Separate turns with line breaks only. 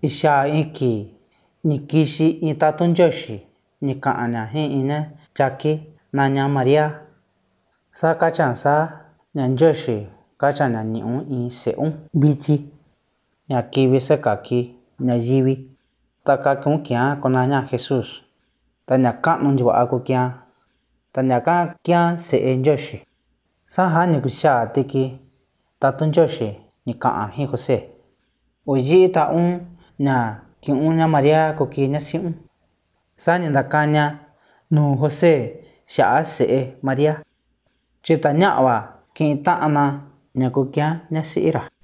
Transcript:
Ixaa in kii nikixi in tatun Ntiöxi ni ka'an jí in chaki naña María. Sá kacha'an sá ña Ntiöxi kacha ña ñu'un in se'ún vityi ña kivi sakaaki ñayivi taka kukian kunaña Jesus ta ña ka'nu ntyuva'a kukian ta ñaka kian se'e Ntiöxi. Sá ja ni kuxáa tiki tatun Ntiöxi ni ka'an jí José uyi'i ta'ún ña ki'ún ña María kuki ñasi'ún. Sá ni ndakaña nuu José xia'a se'e María chi ta ña'va ki'in ta'an na ña kukian ñasi'i ra.